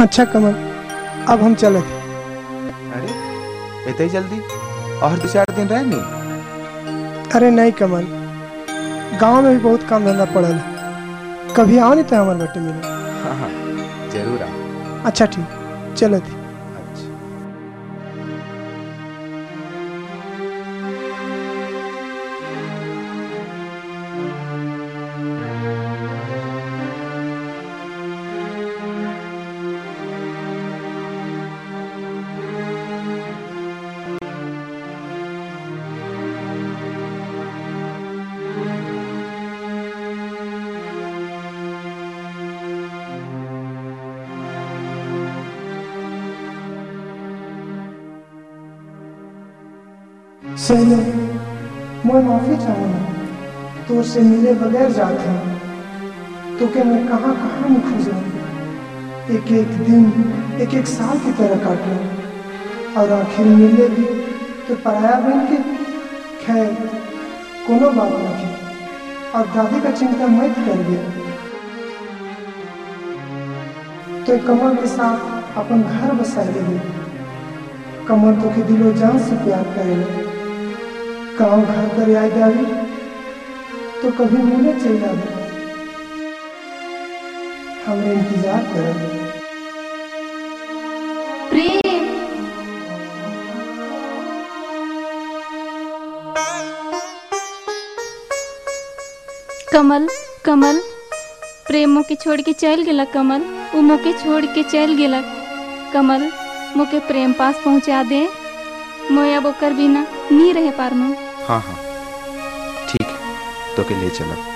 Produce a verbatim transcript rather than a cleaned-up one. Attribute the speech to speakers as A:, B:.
A: अच्छा कमल, अब हम चले थे।
B: अरे इतनी जल्दी? और दो चार दिन रह नहीं?
A: अरे नहीं कमल, गांव में भी बहुत काम धंधा पड़ल है। कभी आओ नहीं तो हमारे बेटे मिले।
B: हाँ हाँ जरूर आओ।
A: अच्छा ठीक, चलो थी।
B: अच्छा
A: सही, मैं माफी चाहूँगा तो उससे मिले बगैर जाते हैं तो क्या मैं कहाँ कहाँ में खो जाऊँ। एक एक दिन एक एक साल की तरह काटूँ और आखिर मिले भी तो पराया बन के। खैर कोनो बात नहीं, और दादी का चिंता मत कर दिया तो कमल के साथ अपन घर बसा ले। कमल तो के दिलो जान से प्यार करेगा। गाँव घर पर याद आई तो कभी मिले चल जाए। हमें इंतजार करेंगे।
C: प्रेम कमल कमल प्रेम मोके छोड़ के चल गेला। कमल वो मोके छोड़ के चल गेला। कमल मोके प्रेम पास पहुंचा दे। मैं अब ओकर बिना नहीं रह पार।
B: हाँ हाँ ठीक है, तो के ले चलो।